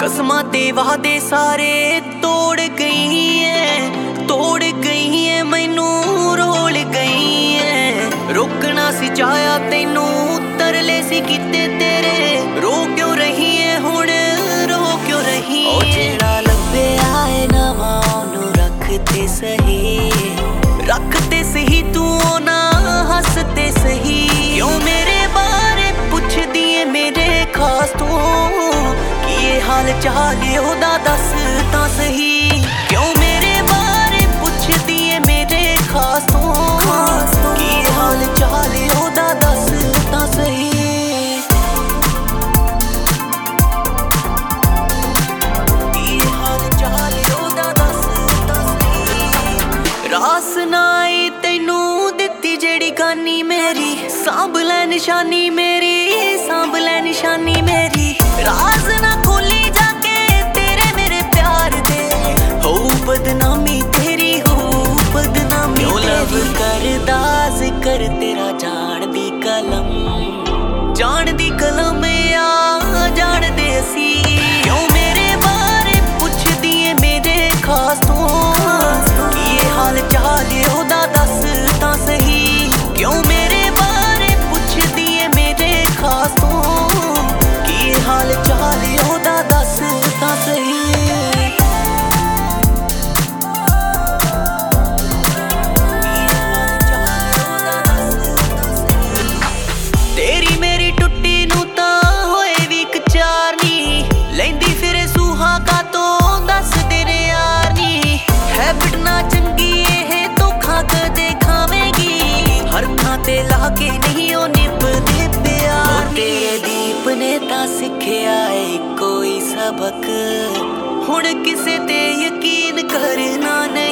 कसमां ते वादे सारे तोड़ गई है मैनू रोल गई है। रोकना सी चाहया तैनू तरले सी कीते तेरे, रो क्यों रही है हुण रो क्यों रही है। ओ जेड़ा लभ्या है नवां ओनू रखते सही तू ना हसते सही। क्यों मेरे बारे पुछदी है मेरे खास तू, कि ये हाल चाल ओदा दस तां सही। क्यों मेरे बारे पुछदी है मेरे खास तू, कि ये हाल चाल ओदा दस तां सही। रास नाई तैनू दित्ती जेड़ी गानी मेरी, सांभ लै निशानी मेरी, सांभ लै निशानी मेरी। राज ना खोली जाके तेरे मेरे प्यार दे, हो बदनामी तेरी हो बदनामी। क्यों लव करदा जिक्र तेरा जान दी कलम आ जान दे सी। क्यों मेरे बारे पुछदी है मेरे खास तू, कि ये हाल चाल ओदा दस तां सही। क्यों मेरे बारे पुछदी है मेरे खास तू, कि ये हाल चाल ओदा दस तां सही। तेरी मेरी टुट्टी नू तां होए वी इक चार नी, लैंदी फिरे सूहा का तो दस तेरे यार नी। हैबिट ना चंगी है धोखा कदे खावेगी, हर थां ते लाके नहीं ओ निभदे प्यार। तेरे दीप ने तां सिखिया है कोई सबक, हुण किसे ते यकीन करना नहीं।